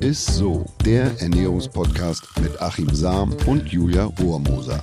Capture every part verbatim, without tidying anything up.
Ist so, der Ernährungspodcast mit Achim Sam und Julia Rohrmoser.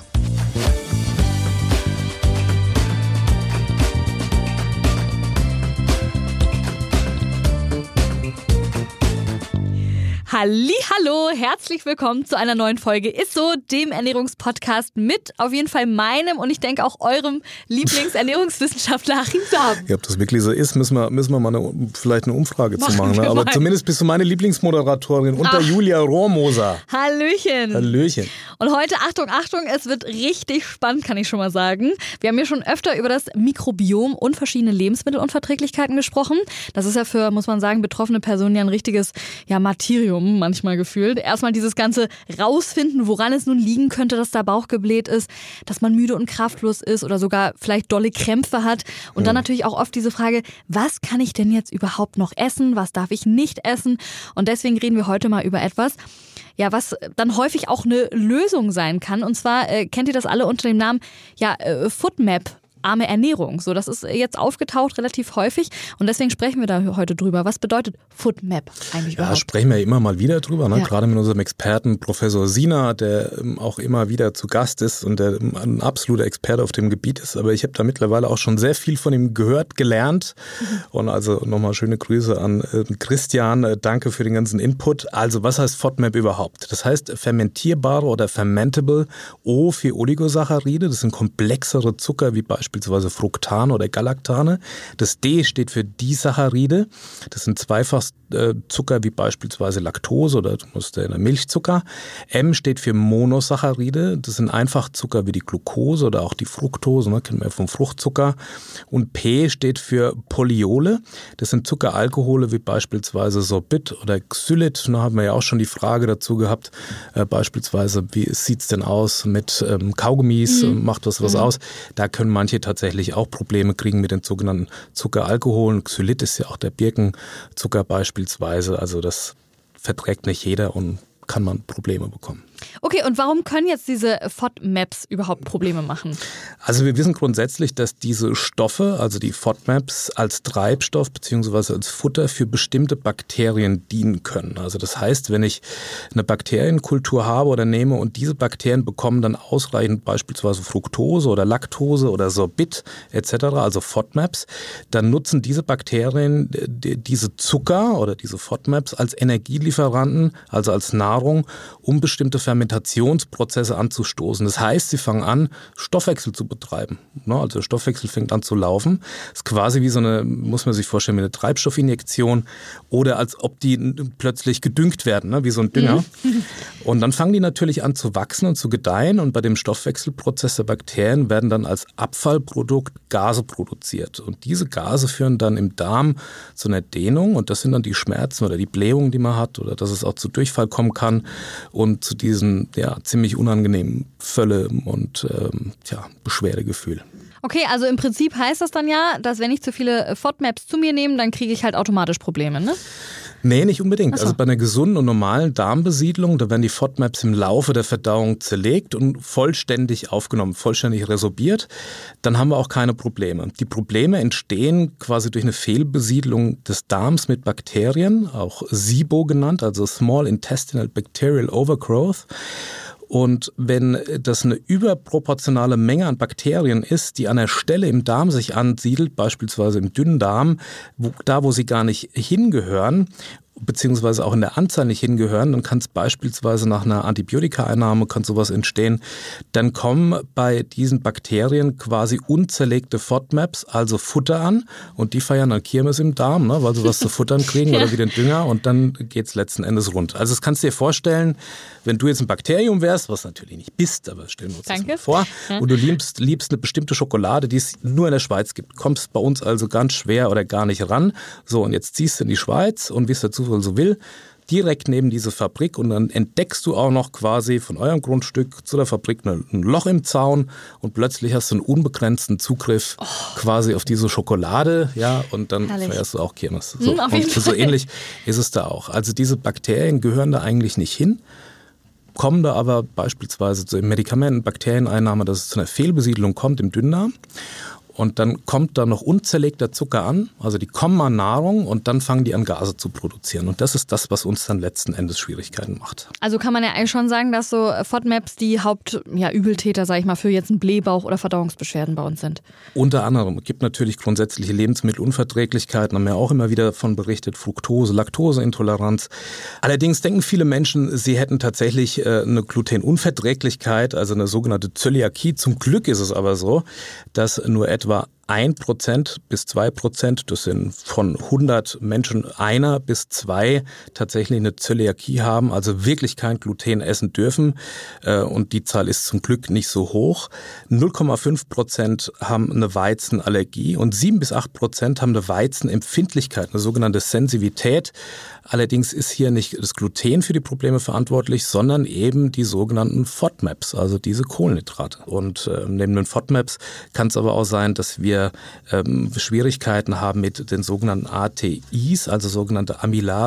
Hallihallo, herzlich willkommen zu einer neuen Folge Ist so, dem Ernährungspodcast mit auf jeden Fall meinem und ich denke auch eurem Lieblingsernährungswissenschaftler Achim Sam. Ja, ob das wirklich so ist, müssen wir, müssen wir mal eine, vielleicht eine Umfrage machen zu machen. Ne? Aber mal. Zumindest bist du meine Lieblingsmoderatorin unter Ach. Julia Rohrmoser. Hallöchen. Hallöchen. Und heute, Achtung, Achtung, es wird richtig spannend, kann ich schon mal sagen. Wir haben ja schon öfter über das Mikrobiom und verschiedene Lebensmittelunverträglichkeiten gesprochen. Das ist ja für, muss man sagen, betroffene Personen ja ein richtiges ja, Martyrium manchmal gefühlt. Erstmal dieses ganze rausfinden, woran es nun liegen könnte, dass da Bauch gebläht ist, dass man müde und kraftlos ist oder sogar vielleicht dolle Krämpfe hat. Und dann natürlich auch oft diese Frage, was kann ich denn jetzt überhaupt noch essen? Was darf ich nicht essen? Und deswegen reden wir heute mal über etwas, ja, was dann häufig auch eine Lösung sein kann. Und zwar äh, kennt ihr das alle unter dem Namen ja, äh, FODMAP. Arme Ernährung. So, das ist jetzt aufgetaucht relativ häufig und deswegen sprechen wir da heute drüber. Was bedeutet FODMAP eigentlich ja, überhaupt? Ja, sprechen wir immer mal wieder drüber, ne? Ja. Gerade mit unserem Experten Professor Sina, der auch immer wieder zu Gast ist und der ein absoluter Experte auf dem Gebiet ist. Aber ich habe da mittlerweile auch schon sehr viel von ihm gehört, gelernt. Mhm. Und also nochmal schöne Grüße an Christian. Danke für den ganzen Input. Also was heißt FODMAP überhaupt? Das heißt fermentierbare oder fermentable O für Oligosaccharide. Das sind komplexere Zucker wie beispielsweise beispielsweise Fructane oder Galaktane. Das D steht für Disaccharide. Das sind Zweifachzucker wie beispielsweise Laktose oder Milchzucker. M steht für Monosaccharide. Das sind Einfachzucker wie die Glucose oder auch die Fructose, ne, kennen wir vom Fruchtzucker. Und P steht für Polyole. Das sind Zuckeralkohole wie beispielsweise Sorbit oder Xylit. Da haben wir ja auch schon die Frage dazu gehabt, äh, beispielsweise, wie sieht es denn aus mit ähm, Kaugummis, mhm. macht das was mhm. aus? Da können manche tatsächlich auch Probleme kriegen mit den sogenannten Zuckeralkoholen. Xylit ist ja auch der Birkenzucker beispielsweise. Also das verträgt nicht jeder und kann man Probleme bekommen. Okay, und warum können jetzt diese FODMAPs überhaupt Probleme machen? Also wir wissen grundsätzlich, dass diese Stoffe, also die FODMAPs, als Treibstoff bzw. als Futter für bestimmte Bakterien dienen können. Also das heißt, wenn ich eine Bakterienkultur habe oder nehme und diese Bakterien bekommen dann ausreichend beispielsweise Fructose oder Laktose oder Sorbit et cetera, also FODMAPs, dann nutzen diese Bakterien diese Zucker oder diese FODMAPs als Energielieferanten, also als Nahrung, um bestimmte Fermentationsprozesse anzustoßen. Das heißt, sie fangen an, Stoffwechsel zu betreiben. Also der Stoffwechsel fängt an zu laufen. Das ist quasi wie so eine, muss man sich vorstellen, wie eine Treibstoffinjektion oder als ob die plötzlich gedüngt werden, wie so ein Dünger. Mhm. Und dann fangen die natürlich an zu wachsen und zu gedeihen und bei dem Stoffwechselprozess der Bakterien werden dann als Abfallprodukt Gase produziert. Und diese Gase führen dann im Darm zu einer Dehnung und das sind dann die Schmerzen oder die Blähungen, die man hat oder dass es auch zu Durchfall kommen kann und zu diesen ja, ziemlich unangenehmen Völle und ähm, ja, Beschwerdegefühl. Okay, also im Prinzip heißt das dann ja, dass wenn ich zu viele FODMAPs zu mir nehme, dann kriege ich halt automatisch Probleme, ne? Nee, nicht unbedingt. So. Also bei einer gesunden und normalen Darmbesiedlung, da werden die FODMAPs im Laufe der Verdauung zerlegt und vollständig aufgenommen, vollständig resorbiert. Dann haben wir auch keine Probleme. Die Probleme entstehen quasi durch eine Fehlbesiedlung des Darms mit Bakterien, auch SIBO genannt, also Small Intestinal Bacterial Overgrowth. Und wenn das eine überproportionale Menge an Bakterien ist, die an der Stelle im Darm sich ansiedelt, beispielsweise im Dünndarm, wo, da wo sie gar nicht hingehören, beziehungsweise auch in der Anzahl nicht hingehören, dann kann es beispielsweise nach einer Antibiotikaeinnahme kann sowas entstehen, dann kommen bei diesen Bakterien quasi unzerlegte FODMAPs, also Futter an und die feiern dann Kirmes im Darm, ne, weil sie was zu futtern kriegen ja. oder wie den Dünger und dann geht's letzten Endes rund. Also das kannst du dir vorstellen, wenn du jetzt ein Bakterium wärst, was natürlich nicht bist, aber stellen wir uns Danke. das mal vor, ja. und du liebst, liebst eine bestimmte Schokolade, die es nur in der Schweiz gibt, kommst bei uns also ganz schwer oder gar nicht ran. So, und jetzt ziehst du in die Schweiz und wie es dazu so will, direkt neben diese Fabrik und dann entdeckst du auch noch quasi von eurem Grundstück zu der Fabrik ein Loch im Zaun und plötzlich hast du einen unbegrenzten Zugriff oh. quasi auf diese Schokolade, ja, und dann Herrlich. feierst du auch Kirmes. So, mhm, auf jeden und Fall. so ähnlich ist es da auch. Also diese Bakterien gehören da eigentlich nicht hin, kommen da aber beispielsweise zu Medikamenten, Bakterieneinnahme, dass es zu einer Fehlbesiedlung kommt im Dünndarm. und dann kommt da noch unzerlegter Zucker an, also die kommen an Nahrung und dann fangen die an Gase zu produzieren und das ist das, was uns dann letzten Endes Schwierigkeiten macht. Also kann man ja eigentlich schon sagen, dass so FODMAPs die Hauptübeltäter, ja, sag ich mal, für jetzt einen Blähbauch oder Verdauungsbeschwerden bei uns sind. Unter anderem. Es gibt natürlich grundsätzliche Lebensmittelunverträglichkeiten, haben wir auch immer wieder davon berichtet, Fructose, Laktoseintoleranz. Allerdings denken viele Menschen, sie hätten tatsächlich äh, eine Glutenunverträglichkeit, also eine sogenannte Zöliakie. Zum Glück ist es aber so, dass nur etwa ein Prozent bis zwei Prozent, das sind von hundert Menschen einer bis zwei tatsächlich eine Zöliakie haben, also wirklich kein Gluten essen dürfen. Und die Zahl ist zum Glück nicht so hoch. null Komma fünf Prozent haben eine Weizenallergie und sieben bis acht Prozent haben eine Weizenempfindlichkeit, eine sogenannte Sensivität. Allerdings ist hier nicht das Gluten für die Probleme verantwortlich, sondern eben die sogenannten FODMAPs, also diese Kohlenhydrate. Und äh, neben den FODMAPs kann es aber auch sein, dass wir ähm, Schwierigkeiten haben mit den sogenannten A T Is, also sogenannte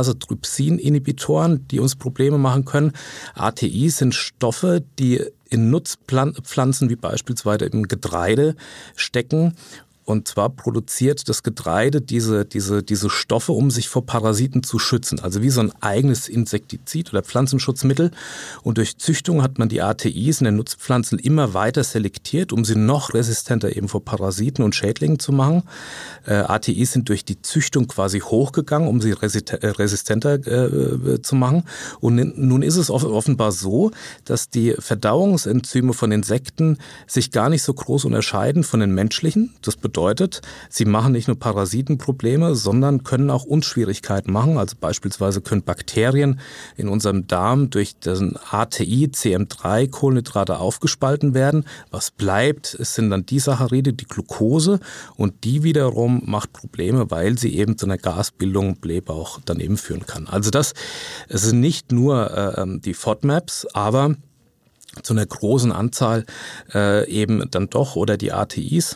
Amylase-Trypsin-Inhibitoren, die uns Probleme machen können. A T Is sind Stoffe, die in Nutzpflanzen wie beispielsweise im Getreide stecken. Und zwar produziert das Getreide diese, diese, diese Stoffe, um sich vor Parasiten zu schützen. Also wie so ein eigenes Insektizid oder Pflanzenschutzmittel. Und durch Züchtung hat man die A T Is in den Nutzpflanzen immer weiter selektiert, um sie noch resistenter eben vor Parasiten und Schädlingen zu machen. Äh, A T Is sind durch die Züchtung quasi hochgegangen, um sie resistenter äh, zu machen. Und nun ist es offenbar so, dass die Verdauungsenzyme von Insekten sich gar nicht so groß unterscheiden von den menschlichen. Das bedeutet, Bedeutet, sie machen nicht nur Parasitenprobleme, sondern können auch uns Schwierigkeiten machen. Also beispielsweise können Bakterien in unserem Darm durch den A T I, C M drei Kohlenhydrate aufgespalten werden. Was bleibt, es sind dann die Saccharide, die Glucose und die wiederum macht Probleme, weil sie eben zu einer Gasbildung, Blähbauch dann eben führen kann. Also das sind nicht nur äh, die FODMAPs, aber zu einer großen Anzahl äh, eben dann doch oder die A T Is.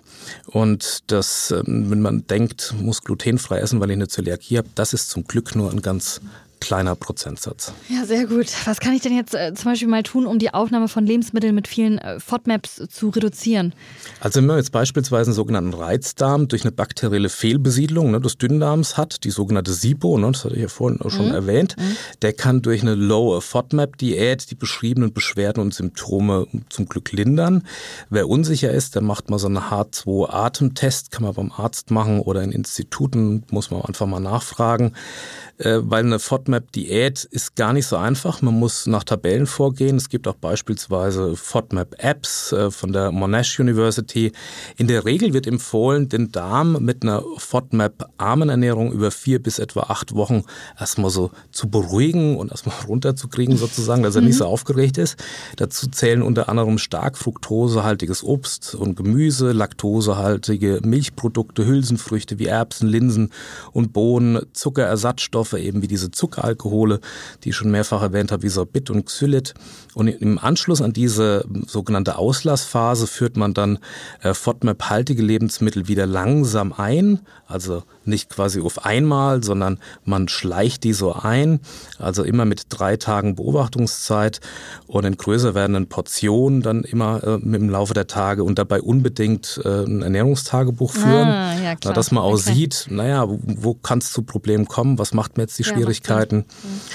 Und das, ähm, wenn man denkt, muss glutenfrei essen, weil ich eine Zöliakie habe, das ist zum Glück nur ein ganz kleiner Prozentsatz. Ja, sehr gut. Was kann ich denn jetzt äh, zum Beispiel mal tun, um die Aufnahme von Lebensmitteln mit vielen äh, FODMAPs zu reduzieren? Also wenn man jetzt beispielsweise einen sogenannten Reizdarm durch eine bakterielle Fehlbesiedlung ne, des Dünndarms hat, die sogenannte SIBO, ne, das hatte ich ja vorhin auch schon mhm. erwähnt, mhm. der kann durch eine Low-FODMAP-Diät die beschriebenen Beschwerden und Symptome zum Glück lindern. Wer unsicher ist, der macht mal so einen H zwei Atemtest, kann man beim Arzt machen oder in Instituten, muss man einfach mal nachfragen. Weil eine FODMAP-Diät ist gar nicht so einfach. Man muss nach Tabellen vorgehen. Es gibt auch beispielsweise FODMAP-Apps von der Monash University. In der Regel wird empfohlen, den Darm mit einer FODMAP-armen Ernährung über vier bis etwa acht Wochen erstmal so zu beruhigen und erstmal runterzukriegen sozusagen, dass er mhm. nicht so aufgeregt ist. Dazu zählen unter anderem stark fruktosehaltiges Obst und Gemüse, laktosehaltige Milchprodukte, Hülsenfrüchte wie Erbsen, Linsen und Bohnen, Zuckerersatzstoffe, eben wie diese Zuckeralkohole, die ich schon mehrfach erwähnt habe, wie Sorbit und Xylit. Und im Anschluss an diese sogenannte Auslassphase führt man dann äh, FODMAP-haltige Lebensmittel wieder langsam ein, also nicht quasi auf einmal, sondern man schleicht die so ein, also immer mit drei Tagen Beobachtungszeit und in größer werdenden Portionen dann immer äh, im Laufe der Tage und dabei unbedingt äh, ein Ernährungstagebuch führen, ah, ja, klar. dass man auch okay. sieht, naja, wo, wo kann es zu Problemen kommen, was macht mir jetzt die ja, Schwierigkeiten.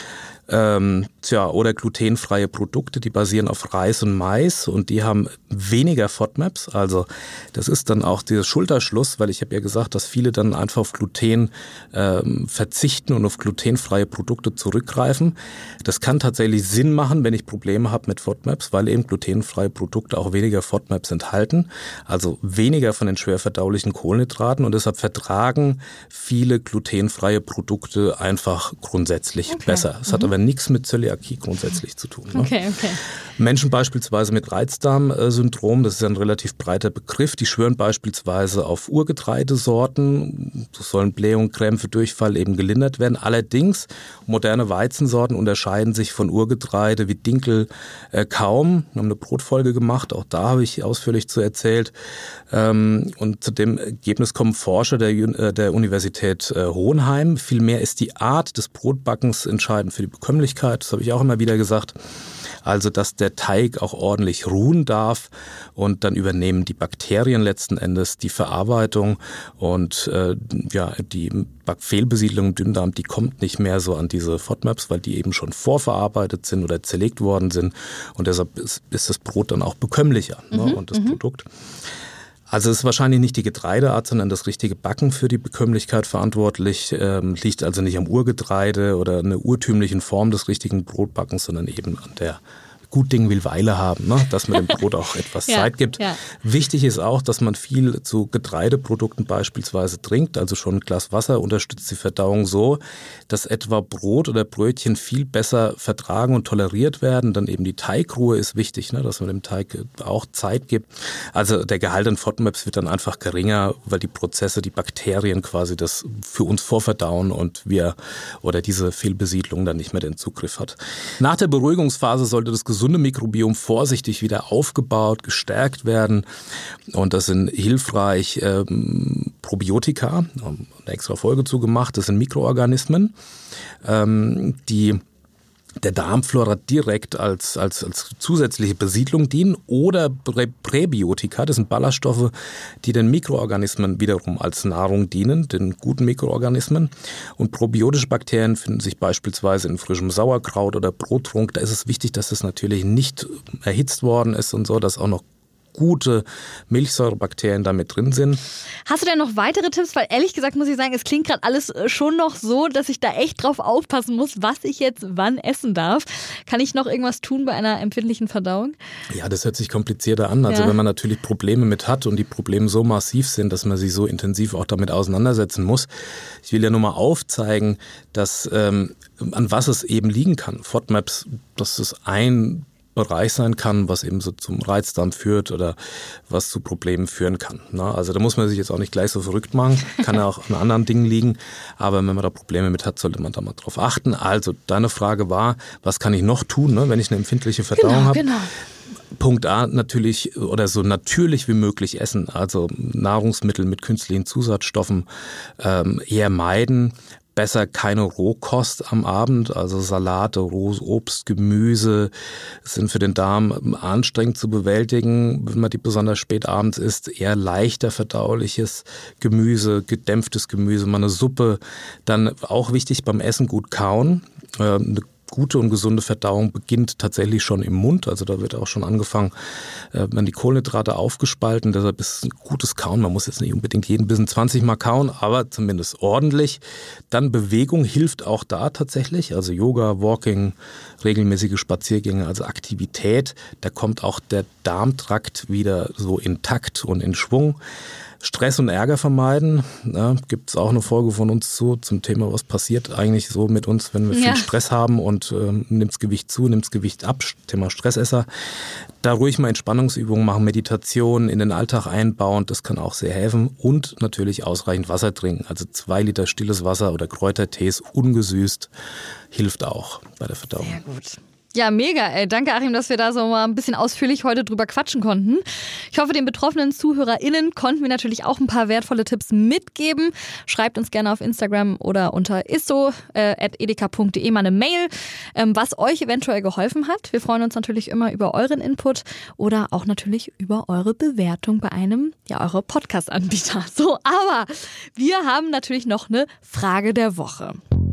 Ähm, tja, oder glutenfreie Produkte, die basieren auf Reis und Mais und die haben weniger FODMAPs. Also das ist dann auch dieser Schulterschluss, weil ich habe ja gesagt, dass viele dann einfach auf Gluten ähm, verzichten und auf glutenfreie Produkte zurückgreifen. Das kann tatsächlich Sinn machen, wenn ich Probleme habe mit FODMAPs, weil eben glutenfreie Produkte auch weniger FODMAPs enthalten, also weniger von den schwer verdaulichen Kohlenhydraten und deshalb vertragen viele glutenfreie Produkte einfach grundsätzlich okay. besser. Es mhm. hat aber nichts mit Zöliakie grundsätzlich zu tun. Ne? Okay, okay. Menschen beispielsweise mit Reizdarmsyndrom, das ist ein relativ breiter Begriff, die schwören beispielsweise auf Urgetreidesorten, so sollen Blähung, Krämpfe, Durchfall eben gelindert werden. Allerdings, moderne Weizensorten unterscheiden sich von Urgetreide wie Dinkel äh, kaum. Wir haben eine Brotfolge gemacht, auch da habe ich ausführlich zu erzählt. Ähm, und zu dem Ergebnis kommen Forscher der, äh, der Universität äh, Hohenheim. Vielmehr ist die Art des Brotbackens entscheidend für die Bekömmlichkeit, das habe ich auch immer wieder gesagt. also dass der Teig auch ordentlich ruhen darf und dann übernehmen die Bakterien letzten Endes die Verarbeitung und äh, ja, die Fehlbesiedlung im Dünndarm, die kommt nicht mehr so an diese FODMAPs, weil die eben schon vorverarbeitet sind oder zerlegt worden sind und deshalb ist, ist das Brot dann auch bekömmlicher, mhm, ne, und das mhm. Produkt. Also es ist wahrscheinlich nicht die Getreideart, sondern das richtige Backen für die Bekömmlichkeit verantwortlich. Ähm, liegt also nicht am Urgetreide oder einer urtümlichen Form des richtigen Brotbackens, sondern eben an der Gut Ding will Weile haben, ne? Dass man dem Brot auch etwas ja, Zeit gibt. Ja. Wichtig ist auch, dass man viel zu Getreideprodukten beispielsweise trinkt. Also schon ein Glas Wasser unterstützt die Verdauung so, dass etwa Brot oder Brötchen viel besser vertragen und toleriert werden. Dann eben die Teigruhe ist wichtig, ne? Dass man dem Teig auch Zeit gibt. Also der Gehalt an FODMAPs wird dann einfach geringer, weil die Prozesse, die Bakterien quasi das für uns vorverdauen und wir oder diese Fehlbesiedlung dann nicht mehr den Zugriff hat. Nach der Beruhigungsphase sollte das gesunde Mikrobiom vorsichtig wieder aufgebaut, gestärkt werden. Und das sind hilfreich ähm, Probiotika, eine extra Folge zu gemacht, das sind Mikroorganismen, ähm, die der Darmflora direkt als, als, als zusätzliche Besiedlung dienen oder Prä Präbiotika, das sind Ballaststoffe, die den Mikroorganismen wiederum als Nahrung dienen, den guten Mikroorganismen. Und probiotische Bakterien finden sich beispielsweise in frischem Sauerkraut oder Brottrunk. Da ist es wichtig, dass es natürlich nicht erhitzt worden ist und so, dass auch noch gute Milchsäurebakterien da mit drin sind. Hast du denn noch weitere Tipps? Weil ehrlich gesagt muss ich sagen, es klingt gerade alles schon noch so, dass ich da echt drauf aufpassen muss, was ich jetzt wann essen darf. Kann ich noch irgendwas tun bei einer empfindlichen Verdauung? Ja, das hört sich komplizierter an. Also ja. Wenn man natürlich Probleme mit hat und die Probleme so massiv sind, dass man sich so intensiv auch damit auseinandersetzen muss. Ich will ja nur mal aufzeigen, dass ähm, an was es eben liegen kann. FODMAPs, das ist ein Bereich sein kann, was eben so zum Reizdarm führt oder was zu Problemen führen kann. Also da muss man sich jetzt auch nicht gleich so verrückt machen, kann ja auch an anderen Dingen liegen, aber wenn man da Probleme mit hat, sollte man da mal drauf achten. Also deine Frage war, was kann ich noch tun, ne, wenn ich eine empfindliche Verdauung genau, habe? Genau. Punkt A, natürlich oder so natürlich wie möglich essen, also Nahrungsmittel mit künstlichen Zusatzstoffen ähm, eher meiden. Besser keine Rohkost am Abend, also Salate, rohes Obst, Gemüse sind für den Darm anstrengend zu bewältigen, wenn man die besonders spät abends isst. Eher leichter verdauliches Gemüse, gedämpftes Gemüse, mal eine Suppe. Dann auch wichtig beim Essen gut kauen. Eine gute und gesunde Verdauung beginnt tatsächlich schon im Mund, also da wird auch schon angefangen, äh, werden die Kohlenhydrate aufgespalten, deshalb ist ein gutes Kauen, man muss jetzt nicht unbedingt jeden Bissen zwanzig Mal kauen, aber zumindest ordentlich. Dann Bewegung hilft auch da tatsächlich, also Yoga, Walking, regelmäßige Spaziergänge, also Aktivität, da kommt auch der Darmtrakt wieder so intakt und in Schwung. Stress und Ärger vermeiden, ja, gibt es auch eine Folge von uns zu zum Thema, was passiert eigentlich so mit uns, wenn wir ja. viel Stress haben und ähm, nimmt das Gewicht zu, nimmt das Gewicht ab, Thema Stressesser. Da ruhig mal Entspannungsübungen machen, Meditation in den Alltag einbauen, das kann auch sehr helfen und natürlich ausreichend Wasser trinken, also zwei Liter stilles Wasser oder Kräutertees, ungesüßt, hilft auch bei der Verdauung. Sehr gut. Ja, mega. Ey. Danke, Achim, dass wir da so mal ein bisschen ausführlich heute drüber quatschen konnten. Ich hoffe, den betroffenen ZuhörerInnen konnten wir natürlich auch ein paar wertvolle Tipps mitgeben. Schreibt uns gerne auf Instagram oder unter isso at edeka punkt de mal eine Mail, ähm, was euch eventuell geholfen hat. Wir freuen uns natürlich immer über euren Input oder auch natürlich über eure Bewertung bei einem, ja, eurer Podcast-Anbieter. So, aber wir haben natürlich noch eine Frage der Woche.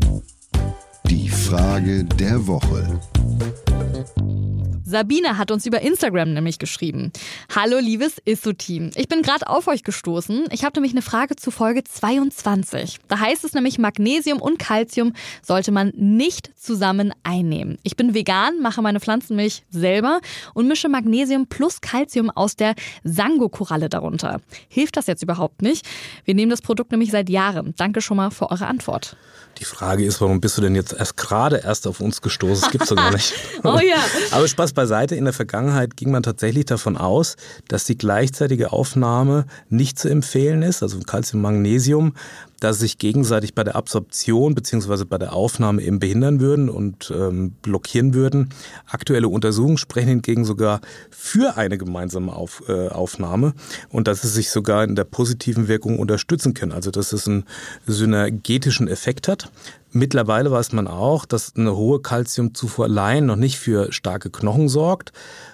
Die Frage der Woche. Sabine hat uns über Instagram nämlich geschrieben. Hallo liebes Isso-Team. Ich bin gerade auf euch gestoßen. Ich habe nämlich eine Frage zu Folge zweiundzwanzig. Da heißt es nämlich, Magnesium und Calcium sollte man nicht zusammen einnehmen. Ich bin vegan, mache meine Pflanzenmilch selber und mische Magnesium plus Calcium aus der Sango-Koralle darunter. Hilft das jetzt überhaupt nicht? Wir nehmen das Produkt nämlich seit Jahren. Danke schon mal für eure Antwort. Die Frage ist, warum bist du denn jetzt erst gerade erst auf uns gestoßen? Das gibt's doch gar nicht. Oh ja. Aber Spaß beiseite. In der Vergangenheit ging man tatsächlich davon aus, dass die gleichzeitige Aufnahme nicht zu empfehlen ist, also Calcium, Magnesium. dass sie sich gegenseitig bei der Absorption bzw. bei der Aufnahme eben behindern würden und ähm, blockieren würden. Aktuelle Untersuchungen sprechen hingegen sogar für eine gemeinsame Auf, äh, Aufnahme und dass sie sich sogar in der positiven Wirkung unterstützen können. Also dass es einen synergetischen Effekt hat. Mittlerweile weiß man auch, dass eine hohe Calciumzufuhr allein noch nicht für starke Knochen sorgt.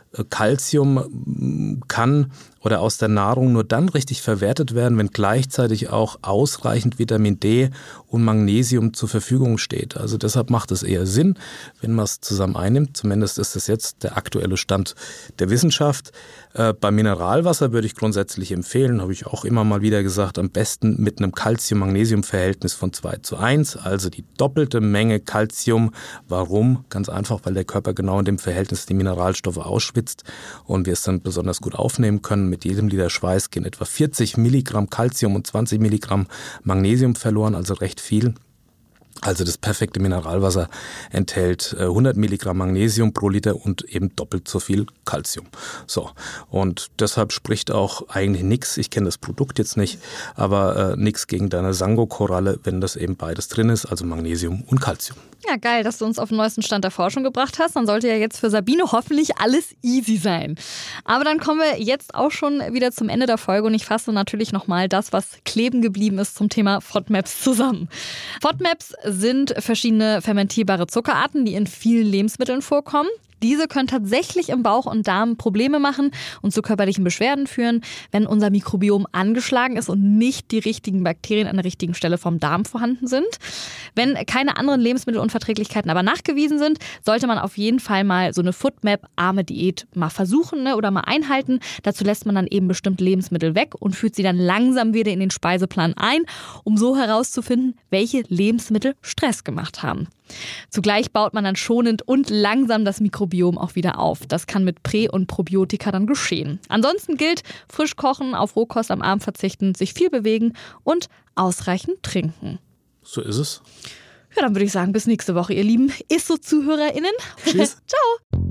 Calcium kann oder aus der Nahrung nur dann richtig verwertet werden, wenn gleichzeitig auch ausreichend Vitamin D und Magnesium zur Verfügung steht. Also deshalb macht es eher Sinn, wenn man es zusammen einnimmt. Zumindest ist das jetzt der aktuelle Stand der Wissenschaft. Äh, bei Mineralwasser würde ich grundsätzlich empfehlen, habe ich auch immer mal wieder gesagt, am besten mit einem Calcium-Magnesium-Verhältnis von zwei zu eins, also die doppelte Menge Calcium. Warum? Ganz einfach, weil der Körper genau in dem Verhältnis die Mineralstoffe ausschwitzt und wir es dann besonders gut aufnehmen können. Mit jedem Liter Schweiß gehen etwa vierzig Milligramm Calcium und zwanzig Milligramm Magnesium verloren, also recht viel. Also das perfekte Mineralwasser enthält hundert Milligramm Magnesium pro Liter und eben doppelt so viel Calcium. So, und deshalb spricht auch eigentlich nichts, ich kenne das Produkt jetzt nicht, aber äh, nichts gegen deine Sango-Koralle, wenn das eben beides drin ist, also Magnesium und Calcium. Ja, geil, dass du uns auf den neuesten Stand der Forschung gebracht hast. Dann sollte ja jetzt für Sabine hoffentlich alles easy sein. Aber dann kommen wir jetzt auch schon wieder zum Ende der Folge und ich fasse natürlich nochmal das, was kleben geblieben ist zum Thema FODMAPs zusammen. FODMAPs sind verschiedene fermentierbare Zuckerarten, die in vielen Lebensmitteln vorkommen. Diese können tatsächlich im Bauch und Darm Probleme machen und zu körperlichen Beschwerden führen, wenn unser Mikrobiom angeschlagen ist und nicht die richtigen Bakterien an der richtigen Stelle vom Darm vorhanden sind. Wenn keine anderen Lebensmittelunverträglichkeiten aber nachgewiesen sind, sollte man auf jeden Fall mal so eine FODMAP-arme Diät mal versuchen, ne, oder mal einhalten. Dazu lässt man dann eben bestimmte Lebensmittel weg und führt sie dann langsam wieder in den Speiseplan ein, um so herauszufinden, welche Lebensmittel Stress gemacht haben. Zugleich baut man dann schonend und langsam das Mikrobiom auch wieder auf. Das kann mit Prä- und Probiotika dann geschehen. Ansonsten gilt, frisch kochen, auf Rohkost am Abend verzichten, sich viel bewegen und ausreichend trinken. So ist es. Ja, dann würde ich sagen, bis nächste Woche, ihr Lieben. Ist so, ZuhörerInnen. Tschüss. Ciao.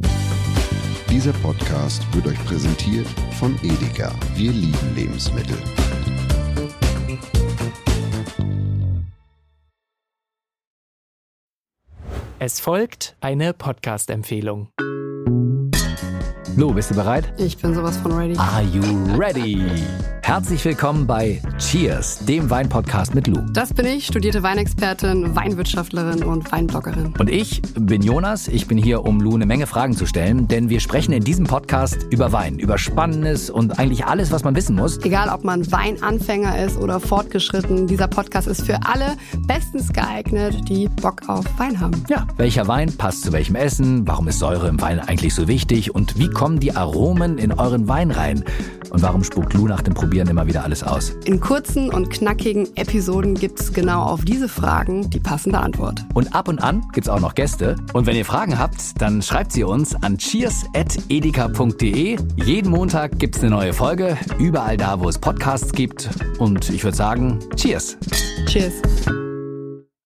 Dieser Podcast wird euch präsentiert von Edeka. Wir lieben Lebensmittel. Es folgt eine Podcast-Empfehlung. Lou, bist du bereit? Ich bin sowas von ready. Are you ready? Herzlich willkommen bei Cheers, dem Wein-Podcast mit Lou. Das bin ich, studierte Weinexpertin, Weinwirtschaftlerin und Weinbloggerin. Und ich bin Jonas. Ich bin hier, um Lou eine Menge Fragen zu stellen, denn wir sprechen in diesem Podcast über Wein, über Spannendes und eigentlich alles, was man wissen muss. Egal, ob man Weinanfänger ist oder fortgeschritten, dieser Podcast ist für alle bestens geeignet, die Bock auf Wein haben. Ja, welcher Wein passt zu welchem Essen? Warum ist Säure im Wein eigentlich so wichtig? Und wie kommen die Aromen in euren Wein rein? Und warum spuckt Lou nach dem Probieren immer wieder alles aus? In kurzen und knackigen Episoden gibt's genau auf diese Fragen die passende Antwort. Und ab und an gibt's auch noch Gäste. Und wenn ihr Fragen habt, dann schreibt sie uns an cheers at edeka punkt de. Jeden Montag gibt's eine neue Folge, überall da, wo es Podcasts gibt. Und ich würde sagen, Cheers! Cheers!